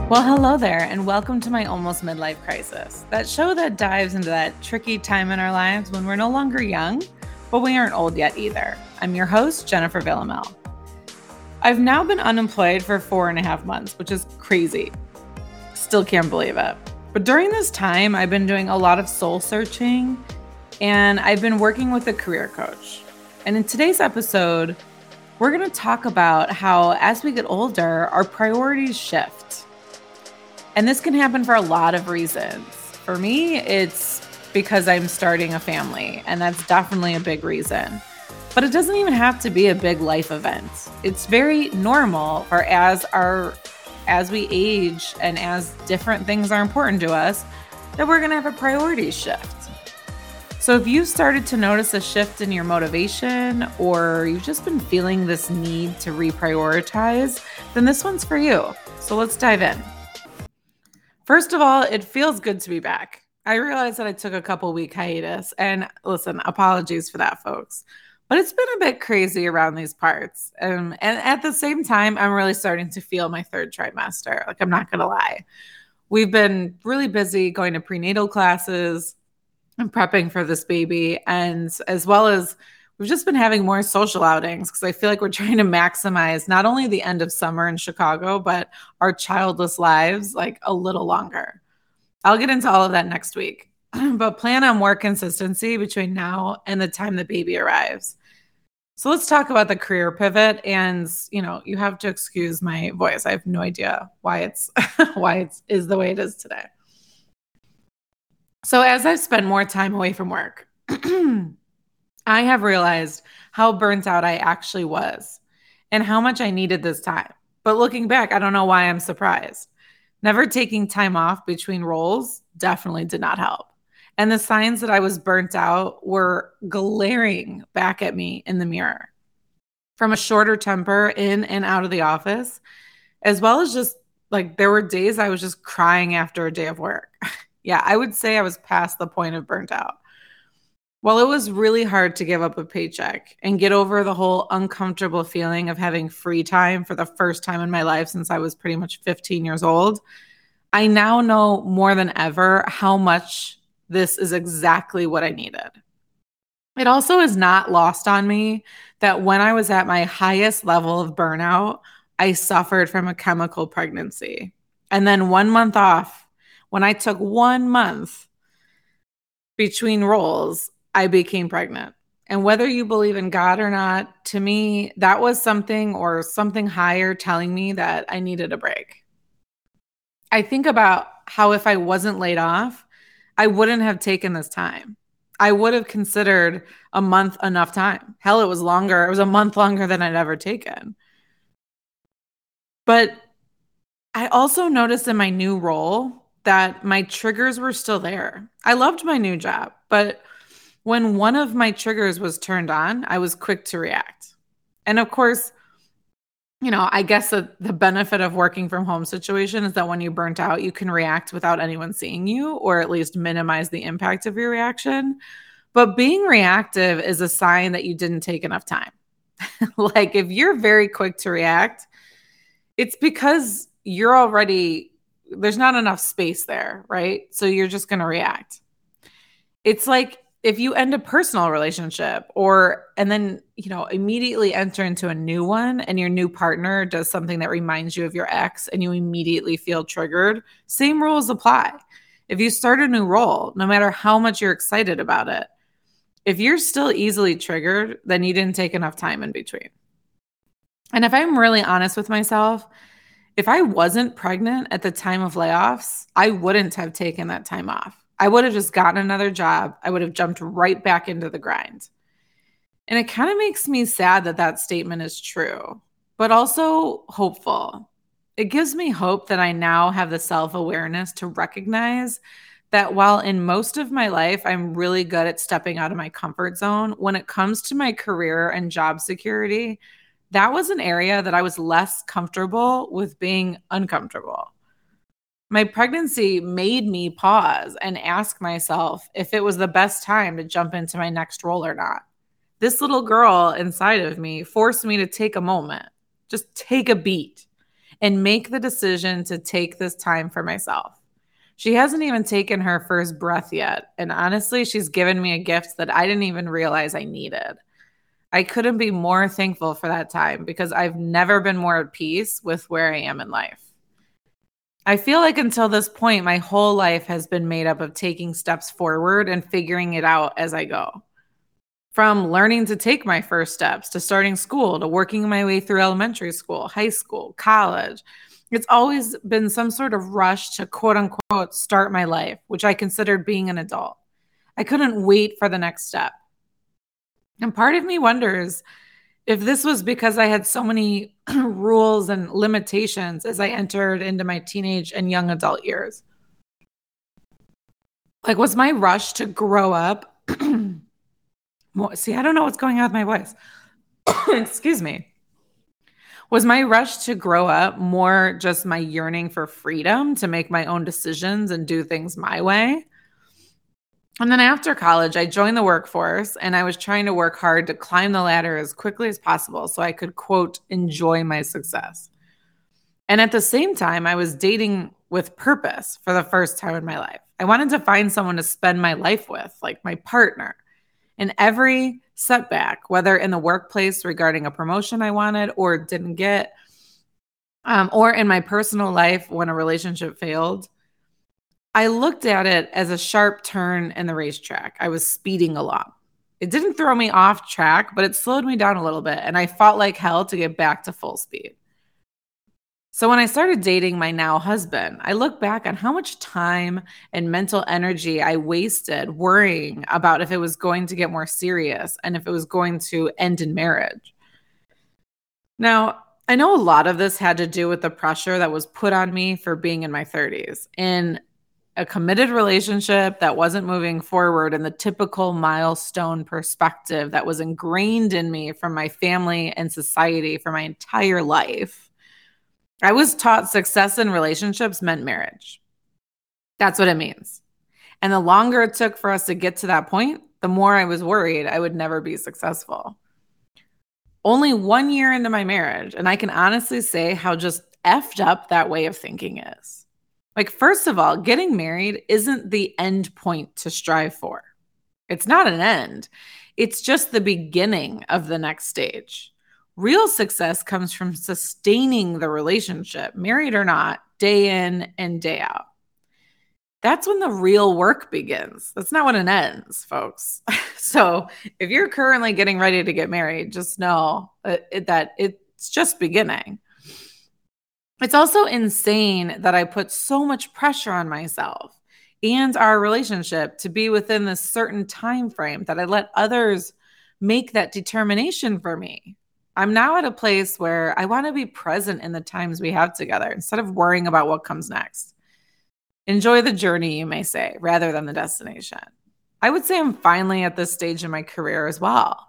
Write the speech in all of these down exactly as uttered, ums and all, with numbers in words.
Well, hello there, and welcome to my Almost Midlife Crisis, that show that dives into that tricky time in our lives when we're no longer young, but we aren't old yet either. I'm your host, Jennifer Villamel. I've now been unemployed for four and a half months, which is crazy. Still can't believe it. But during this time, I've been doing a lot of soul searching, and I've been working with a career coach. And in today's episode, we're going to talk about how as we get older, our priorities shift. And this can happen for a lot of reasons. For me, it's because I'm starting a family, and that's definitely a big reason. But it doesn't even have to be a big life event. It's very normal for as our as we age and as different things are important to us, that we're going to have a priority shift. So if you've started to notice a shift in your motivation, or you've just been feeling this need to reprioritize, then this one's for you. So let's dive in. First of all, it feels good to be back. I realized that I took a couple week hiatus, and listen, apologies for that, folks. But it's been a bit crazy around these parts. Um, and at the same time, I'm really starting to feel my third trimester. Like, I'm not going to lie. We've been really busy going to prenatal classes and prepping for this baby, and as well as we've just been having more social outings because I feel like we're trying to maximize not only the end of summer in Chicago, but our childless lives like a little longer. I'll get into all of that next week, but plan on more consistency between now and the time the baby arrives. So let's talk about the career pivot. And, you know, you have to excuse my voice. I have no idea why it's why it is the way it is today. So as I've spent more time away from work, I have realized how burnt out I actually was and how much I needed this time. But looking back, I don't know why I'm surprised. Never taking time off between roles definitely did not help. And the signs that I was burnt out were glaring back at me in the mirror. From a shorter temper in and out of the office, as well as just like there were days I was just crying after a day of work. Yeah, I would say I was past the point of burnt out. Well, it was really hard to give up a paycheck and get over the whole uncomfortable feeling of having free time for the first time in my life since I was pretty much fifteen years old. I now know more than ever how much this is exactly what I needed. It also is not lost on me that when I was at my highest level of burnout, I suffered from a chemical pregnancy. And then one month off, when I took one month between roles, I became pregnant. And whether you believe in God or not, to me, that was something or something higher telling me that I needed a break. I think about how if I wasn't laid off, I wouldn't have taken this time. I would have considered a month enough time. Hell, it was longer. It was a month longer than I'd ever taken. But I also noticed in my new role that my triggers were still there. I loved my new job, but when one of my triggers was turned on, I was quick to react. And of course, you know, I guess the, the benefit of working from home situation is that when you burnt out, you can react without anyone seeing you, or at least minimize the impact of your reaction. But being reactive is a sign that you didn't take enough time. Like if you're very quick to react, it's because you're already, there's not enough space there, right? So you're just going to react. It's like if you end a personal relationship or, and then, you know, immediately enter into a new one and your new partner does something that reminds you of your ex and you immediately feel triggered, same rules apply. If you start a new role, no matter how much you're excited about it, if you're still easily triggered, then you didn't take enough time in between. And if I'm really honest with myself, if I wasn't pregnant at the time of layoffs, I wouldn't have taken that time off. I would have just gotten another job. I would have jumped right back into the grind. And it kind of makes me sad that that statement is true, but also hopeful. It gives me hope that I now have the self-awareness to recognize that while in most of my life, I'm really good at stepping out of my comfort zone, when it comes to my career and job security, that was an area that I was less comfortable with being uncomfortable. My pregnancy made me pause and ask myself if it was the best time to jump into my next role or not. This little girl inside of me forced me to take a moment, just take a beat, and make the decision to take this time for myself. She hasn't even taken her first breath yet. And honestly, she's given me a gift that I didn't even realize I needed. I couldn't be more thankful for that time because I've never been more at peace with where I am in life. I feel like until this point, my whole life has been made up of taking steps forward and figuring it out as I go. From learning to take my first steps, to starting school, to working my way through elementary school, high school, college. It's always been some sort of rush to quote unquote start my life, which I considered being an adult. I couldn't wait for the next step. And part of me wonders if this was because I had so many rules and limitations as I entered into my teenage and young adult years. Like, was my rush to grow up? See, I don't know what's going on with my voice. Excuse me. Was my rush to grow up more just my yearning for freedom to make my own decisions and do things my way? And then after college, I joined the workforce and I was trying to work hard to climb the ladder as quickly as possible so I could, quote, enjoy my success. And at the same time, I was dating with purpose for the first time in my life. I wanted to find someone to spend my life with, like my partner. And every setback, whether in the workplace regarding a promotion I wanted or didn't get, um, or in my personal life when a relationship failed, I looked at it as a sharp turn in the racetrack. I was speeding along. It didn't throw me off track, but it slowed me down a little bit, and I fought like hell to get back to full speed. So when I started dating my now husband, I look back on how much time and mental energy I wasted worrying about if it was going to get more serious and if it was going to end in marriage. Now, I know a lot of this had to do with the pressure that was put on me for being in my thirties. In a committed relationship that wasn't moving forward in the typical milestone perspective that was ingrained in me from my family and society for my entire life. I was taught success in relationships meant marriage. That's what it means. And the longer it took for us to get to that point, the more I was worried I would never be successful. Only one year into my marriage, and I can honestly say how just effed up that way of thinking is. Like, first of all, getting married isn't the end point to strive for. It's not an end. It's just the beginning of the next stage. Real success comes from sustaining the relationship, married or not, day in and day out. That's when the real work begins. That's not when it ends, folks. So if you're currently getting ready to get married, just know that it's just beginning. It's also insane that I put so much pressure on myself and our relationship to be within this certain time frame that I let others make that determination for me. I'm now at a place where I want to be present in the times we have together instead of worrying about what comes next. Enjoy the journey, you may say, rather than the destination. I would say I'm finally at this stage in my career as well.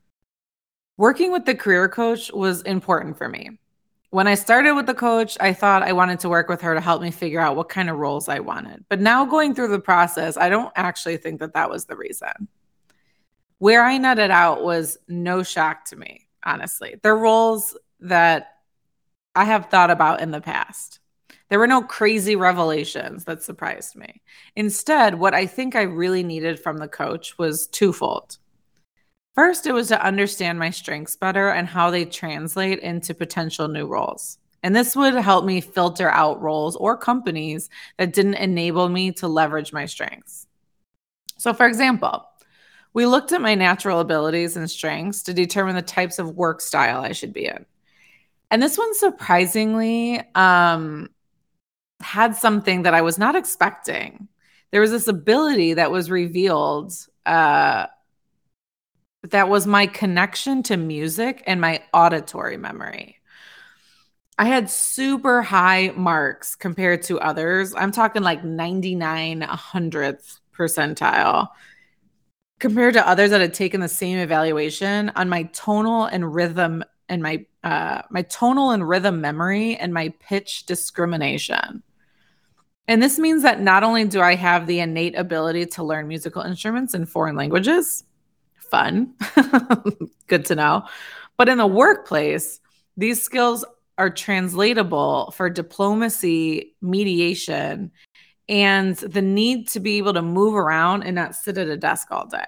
Working with the career coach was important for me. When I started with the coach, I thought I wanted to work with her to help me figure out what kind of roles I wanted. But now going through the process, I don't actually think that that was the reason. Where I nutted out was no shock to me. Honestly, they're roles that I have thought about in the past. There were no crazy revelations that surprised me. Instead, what I think I really needed from the coach was twofold. First, it was to understand my strengths better and how they translate into potential new roles. And this would help me filter out roles or companies that didn't enable me to leverage my strengths. So, for example, we looked at my natural abilities and strengths to determine the types of work style I should be in. And this one surprisingly um, had something that I was not expecting. There was this ability that was revealed uh, that was my connection to music and my auditory memory. I had super high marks compared to others. I'm talking like ninety-nine hundredth percentile. Compared to others that had taken the same evaluation on my tonal and rhythm and my uh, my tonal and rhythm memory and my pitch discrimination. And this means that not only do I have the innate ability to learn musical instruments in foreign languages, fun, good to know, but in the workplace, these skills are translatable for diplomacy, mediation, and the need to be able to move around and not sit at a desk all day.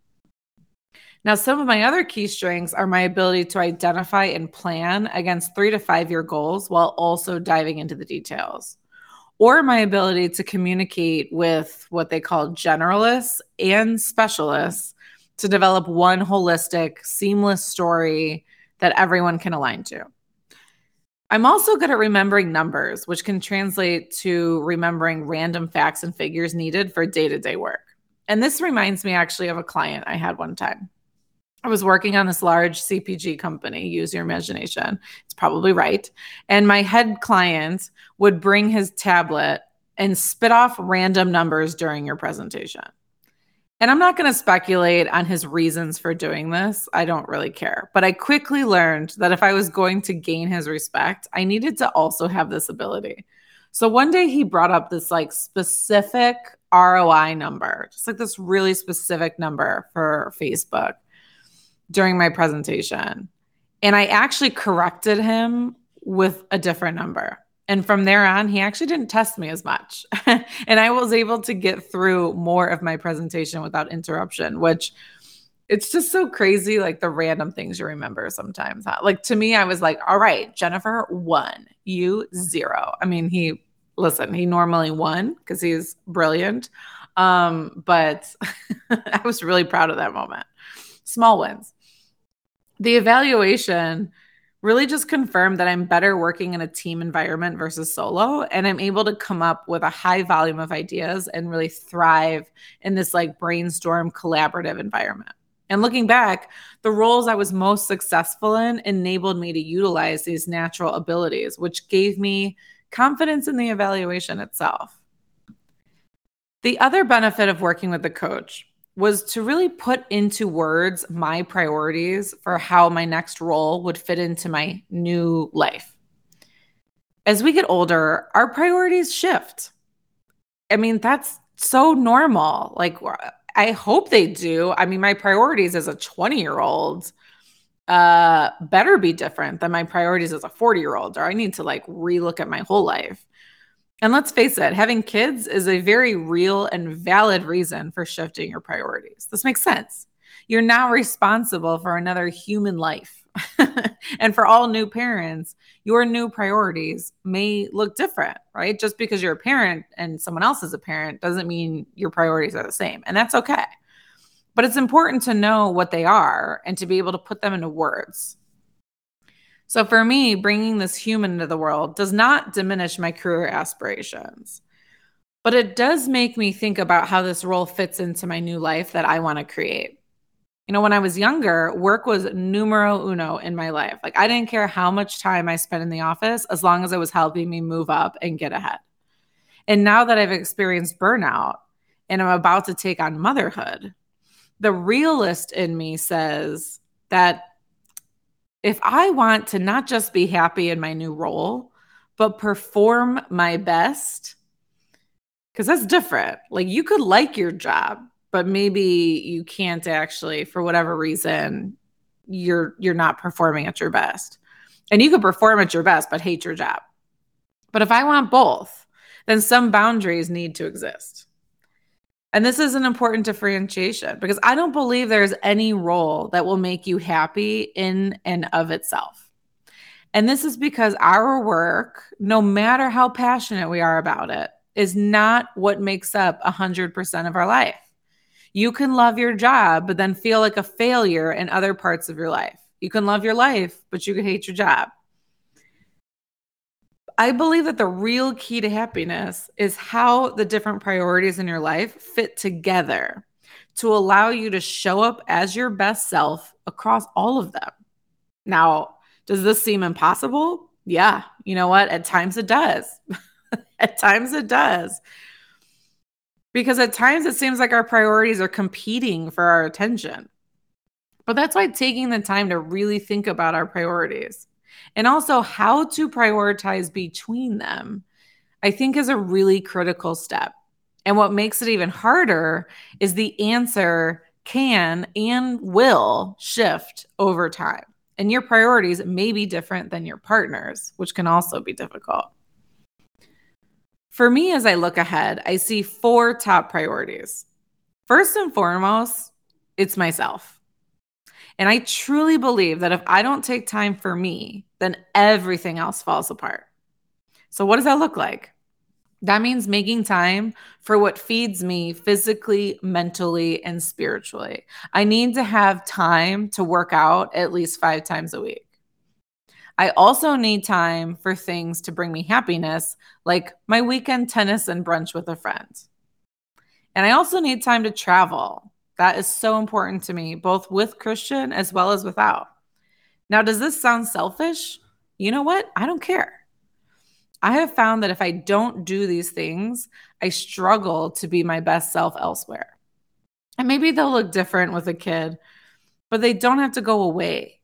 Now, some of my other key strengths are my ability to identify and plan against three to five year goals while also diving into the details, or my ability to communicate with what they call generalists and specialists to develop one holistic, seamless story that everyone can align to. I'm also good at remembering numbers, which can translate to remembering random facts and figures needed for day-to-day work. And this reminds me actually of a client I had one time. I was working on this large C P G company, use your imagination. It's probably right. And my head client would bring his tablet and spit off random numbers during your presentation. And I'm not going to speculate on his reasons for doing this. I don't really care. But I quickly learned that if I was going to gain his respect, I needed to also have this ability. So one day he brought up this like specific R O I number, just like this really specific number for Facebook during my presentation. And I actually corrected him with a different number. And from there on, he actually didn't test me as much. And I was able to get through more of my presentation without interruption, which it's just so crazy, like the random things you remember sometimes. Huh? Like to me, I was like, all right, Jennifer, one, you zero. I mean, he, listen, he normally won because he's brilliant. Um, but I was really proud of that moment. Small wins. The evaluation really just confirmed that I'm better working in a team environment versus solo. And I'm able to come up with a high volume of ideas and really thrive in this like brainstorm collaborative environment. And looking back, the roles I was most successful in enabled me to utilize these natural abilities, which gave me confidence in the evaluation itself. The other benefit of working with a coach was to really put into words my priorities for how my next role would fit into my new life. As we get older, our priorities shift. I mean, that's so normal. Like, I hope they do. I mean, my priorities as a twenty-year-old uh, better be different than my priorities as a forty-year-old, or I need to like relook at my whole life. And let's face it, having kids is a very real and valid reason for shifting your priorities. This makes sense. You're now responsible for another human life. And for all new parents, your new priorities may look different, right? Just because you're a parent and someone else is a parent doesn't mean your priorities are the same. And that's okay. But it's important to know what they are and to be able to put them into words. So for me, bringing this human into the world does not diminish my career aspirations, but it does make me think about how this role fits into my new life that I want to create. You know, when I was younger, work was numero uno in my life. Like I didn't care how much time I spent in the office as long as it was helping me move up and get ahead. And now that I've experienced burnout and I'm about to take on motherhood, the realist in me says that if I want to not just be happy in my new role, but perform my best, because that's different. Like you could like your job, but maybe you can't actually, for whatever reason, you're you're not performing at your best. And you could perform at your best, but hate your job. But if I want both, then some boundaries need to exist. And this is an important differentiation because I don't believe there's any role that will make you happy in and of itself. And this is because our work, no matter how passionate we are about it, is not what makes up one hundred percent of our life. You can love your job, but then feel like a failure in other parts of your life. You can love your life, but you could hate your job. I believe that the real key to happiness is how the different priorities in your life fit together to allow you to show up as your best self across all of them. Now, does this seem impossible? Yeah. You know what? At times it does. At times it does. Because at times it seems like our priorities are competing for our attention. But that's why taking the time to really think about our priorities and also how to prioritize between them, I think is a really critical step. And what makes it even harder is the answer can and will shift over time. And your priorities may be different than your partner's, which can also be difficult. For me, as I look ahead, I see four top priorities. First and foremost, it's myself. And I truly believe that if I don't take time for me, then everything else falls apart. So what does that look like? That means making time for what feeds me physically, mentally, and spiritually. I need to have time to work out at least five times a week. I also need time for things to bring me happiness, like my weekend tennis and brunch with a friend. And I also need time to travel. That is so important to me, both with Christian as well as without. Now, does this sound selfish? You know what? I don't care. I have found that if I don't do these things, I struggle to be my best self elsewhere. And maybe they'll look different with a kid, but they don't have to go away.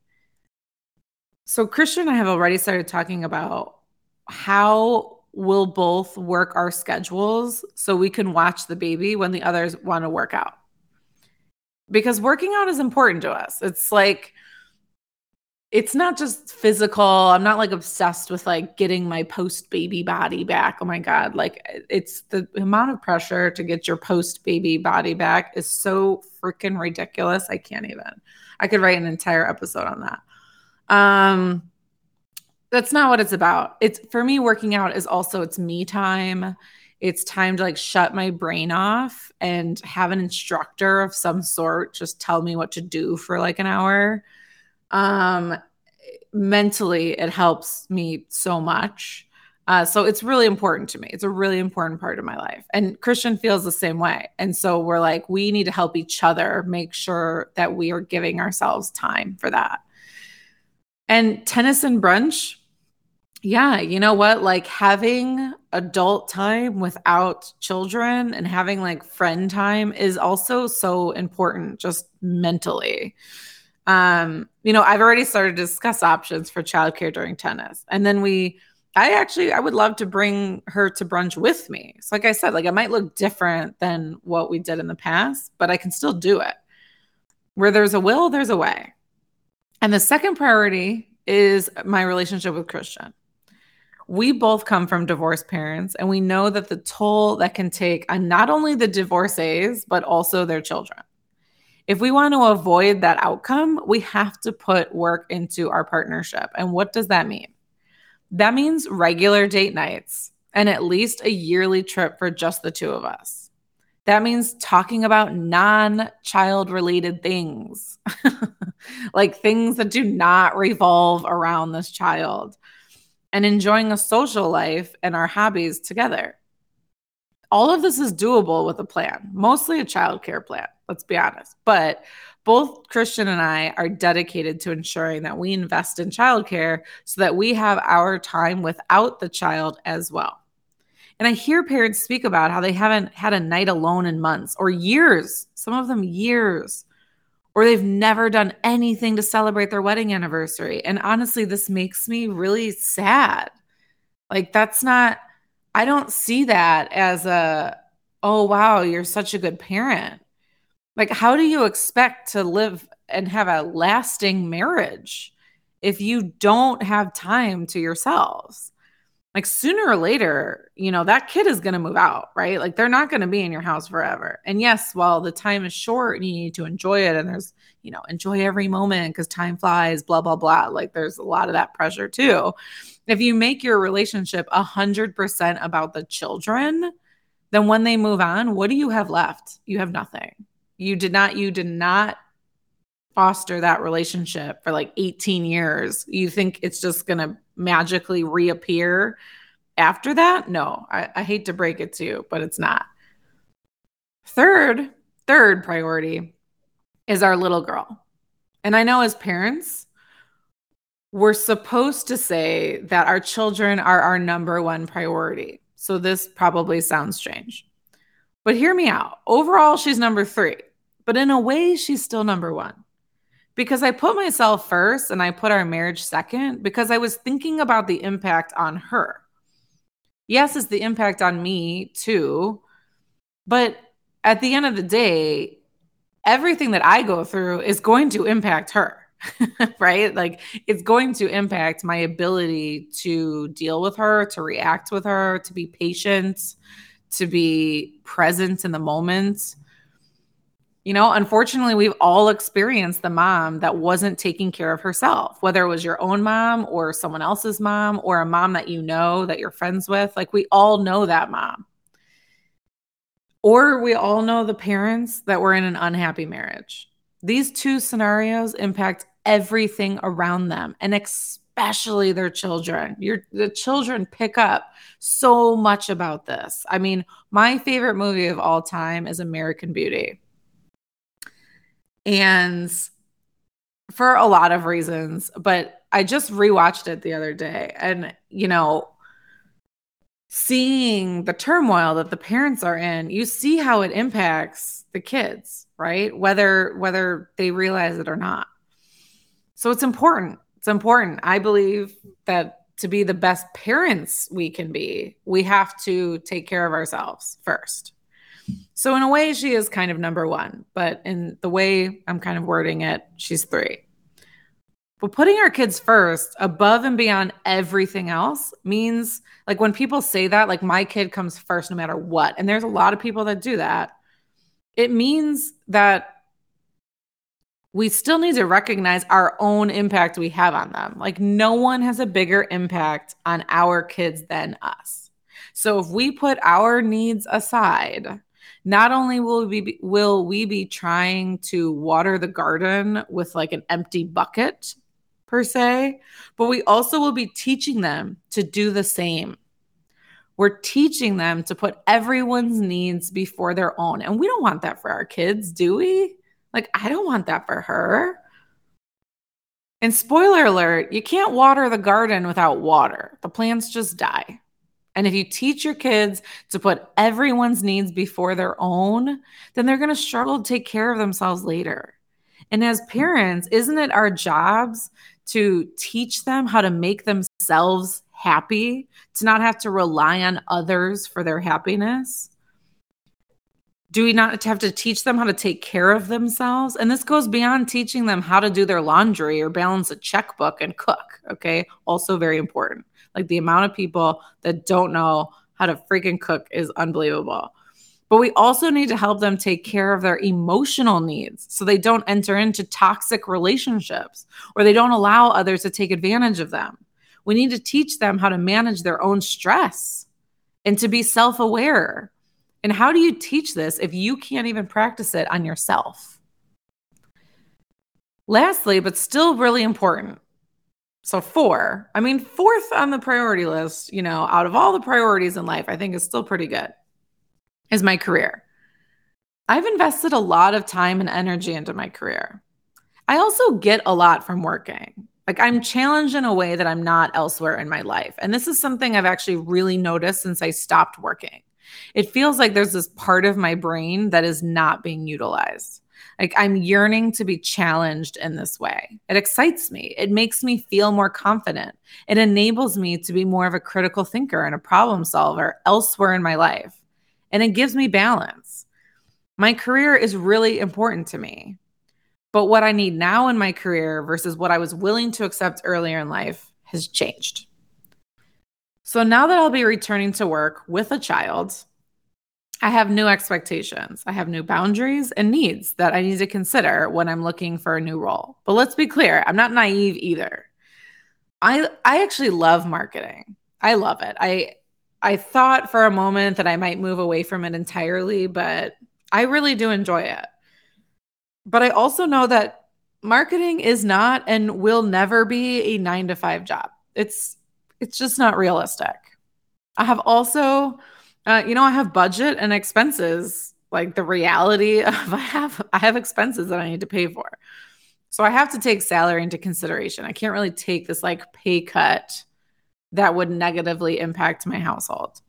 So Christian and I have already started talking about how we'll both work our schedules so we can watch the baby when the others want to work out. Because working out is important to us. It's like, it's not just physical. I'm not like obsessed with like getting my post-baby body back. Oh my God. Like it's the amount of pressure to get your post-baby body back is so freaking ridiculous. I can't even. I could write an entire episode on that. Um, that's not what it's about. It's for me, working out is also, it's me time. It's time to like shut my brain off and have an instructor of some sort just tell me what to do for like an hour. Um, mentally, it helps me so much. Uh, so it's really important to me. It's a really important part of my life. And Christian feels the same way. And so we're like, we need to help each other make sure that we are giving ourselves time for that. And tennis and brunch, yeah, you know what? Like having adult time without children and having like friend time is also so important just mentally. Um, you know, I've already started to discuss options for childcare during tennis. And then we, I actually, I would love to bring her to brunch with me. So like I said, like it might look different than what we did in the past, but I can still do it. Where there's a will, there's a way. And the second priority is my relationship with Christian. We both come from divorced parents, and we know that the toll that can take on not only the divorcees, but also their children. If we want to avoid that outcome, we have to put work into our partnership. And what does that mean? That means regular date nights and at least a yearly trip for just the two of us. That means talking about non-child related things, like things that do not revolve around this child, and enjoying a social life and our hobbies together. All of this is doable with a plan, mostly a childcare plan, let's be honest. But both Christian and I are dedicated to ensuring that we invest in childcare so that we have our time without the child as well. And I hear parents speak about how they haven't had a night alone in months or years, some of them years, or they've never done anything to celebrate their wedding anniversary. And honestly, this makes me really sad. Like that's not, I don't see that as a, oh, wow, you're such a good parent. Like, how do you expect to live and have a lasting marriage if you don't have time to yourselves? Like sooner or later, you know, that kid is going to move out, right? Like they're not going to be in your house forever. And yes, while the time is short and you need to enjoy it and there's, you know, enjoy every moment because time flies, blah, blah, blah. Like there's a lot of that pressure too. If you make your relationship a hundred percent about the children, then when they move on, what do you have left? You have nothing. You did not, you did not foster that relationship for like eighteen years. You think it's just going to magically reappear after that? No, I, I hate to break it to you, but it's not. Third, third priority is our little girl. And I know as parents, we're supposed to say that our children are our number one priority. So this probably sounds strange. But hear me out. Overall, she's number three. But in a way, she's still number one. Because I put myself first and I put our marriage second because I was thinking about the impact on her. Yes, it's the impact on me too. But at the end of the day, everything that I go through is going to impact her. right? Like it's going to impact my ability to deal with her, to react with her, to be patient, to be present in the moment. You know, unfortunately, we've all experienced the mom that wasn't taking care of herself, whether it was your own mom or someone else's mom or a mom that you know that you're friends with. Like we all know that mom. Or we all know the parents that were in an unhappy marriage. These two scenarios impact everything around them, and especially their children. Your the children pick up so much about this. I mean, my favorite movie of all time is American Beauty. And for a lot of reasons, but I just rewatched it the other day, and you know, seeing the turmoil that the parents are in, you see how it impacts the kids, right? Whether whether they realize it or not. So it's important. It's important. I believe that to be the best parents we can be, we have to take care of ourselves first. So in a way, she is kind of number one, but in the way I'm kind of wording it, she's three. But putting our kids first above and beyond everything else means, like when people say that, like my kid comes first no matter what, and there's a lot of people that do that, it means that we still need to recognize our own impact we have on them. Like no one has a bigger impact on our kids than us. So if we put our needs aside, not only will we be, will we be trying to water the garden with like an empty bucket per se, but we also will be teaching them to do the same. We're teaching them to put everyone's needs before their own. And we don't want that for our kids, do we? Like, I don't want that for her. And spoiler alert, you can't water the garden without water. The plants just die. And if you teach your kids to put everyone's needs before their own, then they're going to struggle to take care of themselves later. And as parents, isn't it our jobs to teach them how to make themselves happy, to not have to rely on others for their happiness? Do we not have to teach them how to take care of themselves? And this goes beyond teaching them how to do their laundry or balance a checkbook and cook, okay? Also very important. Like the amount of people that don't know how to freaking cook is unbelievable. But we also need to help them take care of their emotional needs so they don't enter into toxic relationships or they don't allow others to take advantage of them. We need to teach them how to manage their own stress and to be self-aware. And how do you teach this if you can't even practice it on yourself? Lastly, but still really important. So four, I mean, fourth on the priority list, you know, out of all the priorities in life, I think is still pretty good, is my career. I've invested a lot of time and energy into my career. I also get a lot from working. Like I'm challenged in a way that I'm not elsewhere in my life. And this is something I've actually really noticed since I stopped working. It feels like there's this part of my brain that is not being utilized. Like I'm yearning to be challenged in this way. It excites me. It makes me feel more confident. It enables me to be more of a critical thinker and a problem solver elsewhere in my life. And it gives me balance. My career is really important to me. But what I need now in my career versus what I was willing to accept earlier in life has changed. So now that I'll be returning to work with a child, I have new expectations. I have new boundaries and needs that I need to consider when I'm looking for a new role. But let's be clear, I'm not naive either. I I actually love marketing. I love it. I I thought for a moment that I might move away from it entirely, but I really do enjoy it. But I also know that marketing is not and will never be a nine to five job. It's it's just not realistic. I have also, uh, you know, I have budget and expenses. Like the reality of I have I have expenses that I need to pay for. So I have to take salary into consideration. I can't really take this like pay cut that would negatively impact my household.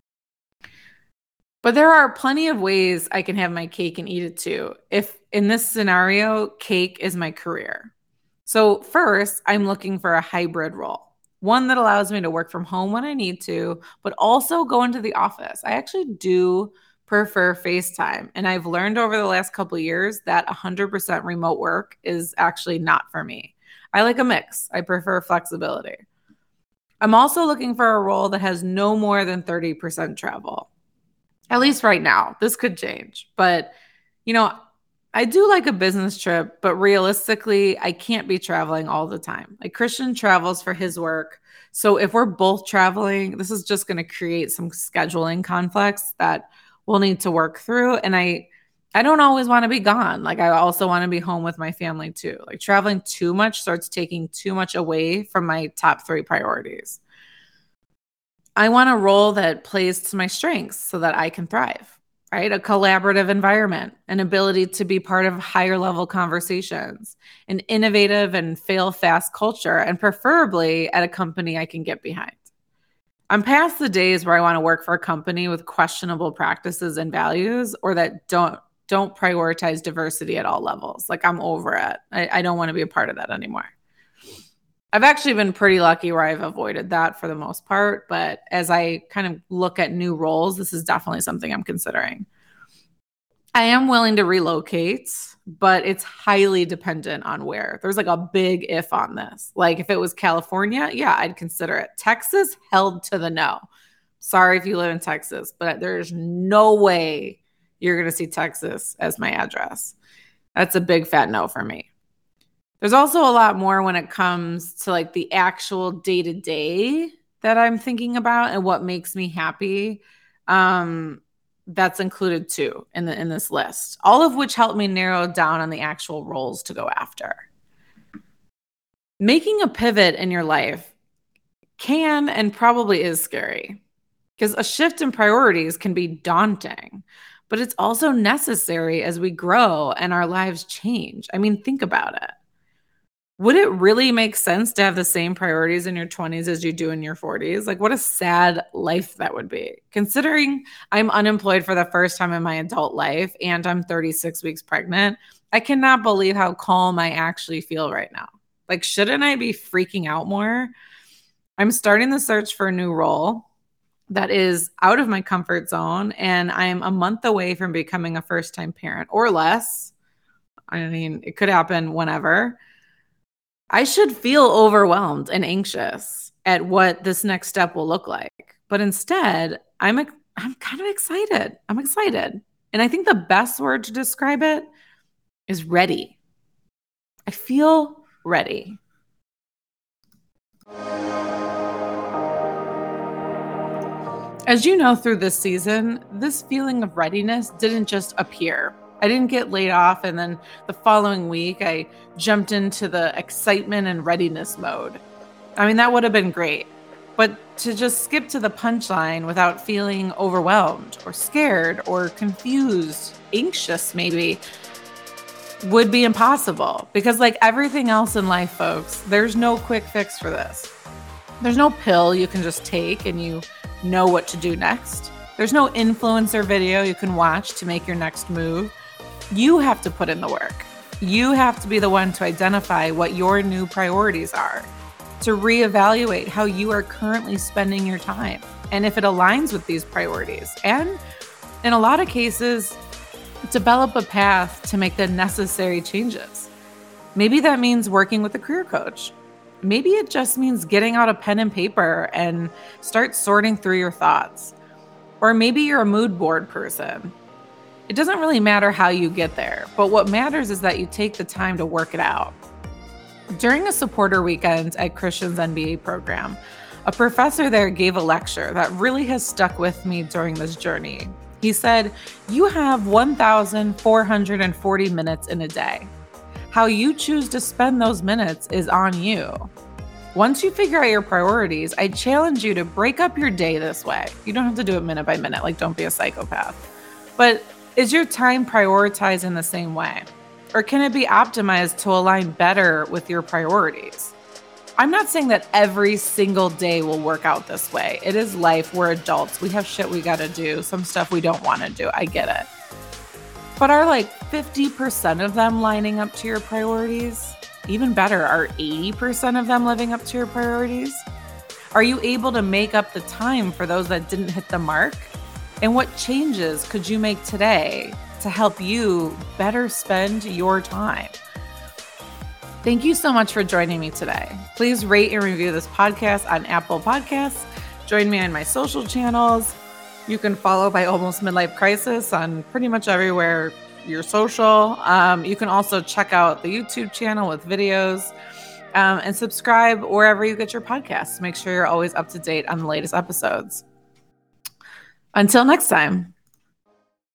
But there are plenty of ways I can have my cake and eat it too. If in this scenario, cake is my career. So first, I'm looking for a hybrid role, one that allows me to work from home when I need to, but also go into the office. I actually do prefer FaceTime. And I've learned over the last couple of years that one hundred percent remote work is actually not for me. I like a mix. I prefer flexibility. I'm also looking for a role that has no more than thirty percent travel. At least right now. This could change. But, you know, I do like a business trip, but realistically, I can't be traveling all the time. Like Christian travels for his work. So if we're both traveling, this is just going to create some scheduling conflicts that we'll need to work through. And I I don't always want to be gone. Like I also want to be home with my family too. Like traveling too much starts taking too much away from my top three priorities. I want a role that plays to my strengths so that I can thrive, right? A collaborative environment, an ability to be part of higher level conversations, an innovative and fail fast culture, and preferably at a company I can get behind. I'm past the days where I want to work for a company with questionable practices and values or that don't don't prioritize diversity at all levels. Like I'm over it. I, I don't want to be a part of that anymore. I've actually been pretty lucky where I've avoided that for the most part. But as I kind of look at new roles, this is definitely something I'm considering. I am willing to relocate, but it's highly dependent on where. There's like a big if on this. Like if it was California, yeah, I'd consider it. Texas, held to the no. Sorry if you live in Texas, but there's no way you're going to see Texas as my address. That's a big fat no for me. There's also a lot more when it comes to like the actual day-to-day that I'm thinking about and what makes me happy. Um, that's included too in the in this list, all of which help me narrow down on the actual roles to go after. Making a pivot in your life can and probably is scary because a shift in priorities can be daunting, but it's also necessary as we grow and our lives change. I mean, think about it. Would it really make sense to have the same priorities in your twenties as you do in your forties? Like, what a sad life that would be. Considering I'm unemployed for the first time in my adult life and I'm thirty-six weeks pregnant, I cannot believe how calm I actually feel right now. Like, shouldn't I be freaking out more? I'm starting the search for a new role that is out of my comfort zone, and I am a month away from becoming a first-time parent or less. I mean, it could happen whenever. I should feel overwhelmed and anxious at what this next step will look like. But instead, I'm I'm kind of excited. I'm excited. And I think the best word to describe it is ready. I feel ready. As you know, through this season, this feeling of readiness didn't just appear. I didn't get laid off, and then the following week, I jumped into the excitement and readiness mode. I mean, that would have been great. But to just skip to the punchline without feeling overwhelmed or scared or confused, anxious maybe, would be impossible. Because like everything else in life, folks, there's no quick fix for this. There's no pill you can just take and you know what to do next. There's no influencer video you can watch to make your next move. You have to put in the work. You have to be the one to identify what your new priorities are, to reevaluate how you are currently spending your time and if it aligns with these priorities. And in a lot of cases, develop a path to make the necessary changes. Maybe that means working with a career coach. Maybe it just means getting out a pen and paper and start sorting through your thoughts. Or maybe you're a mood board person. It doesn't really matter how you get there, but what matters is that you take the time to work it out. During a supporter weekend at Christian's M B A program, a professor there gave a lecture that really has stuck with me during this journey. He said, "You have one thousand four hundred forty minutes in a day. How you choose to spend those minutes is on you. Once you figure out your priorities, I challenge you to break up your day this way." You don't have to do it minute by minute, like don't be a psychopath. But is your time prioritized in the same way? Or can it be optimized to align better with your priorities? I'm not saying that every single day will work out this way. It is life. We're adults. We have shit we got to do, some stuff we don't want to do. I get it. But are like fifty percent of them lining up to your priorities? Even better, are eighty percent of them living up to your priorities? Are you able to make up the time for those that didn't hit the mark? And what changes could you make today to help you better spend your time? Thank you so much for joining me today. Please rate and review this podcast on Apple Podcasts. Join me on my social channels. You can follow By Almost Midlife Crisis on pretty much everywhere you're social. Um, you can also check out the YouTube channel with videos um, and subscribe wherever you get your podcasts. Make sure you're always up to date on the latest episodes. Until next time.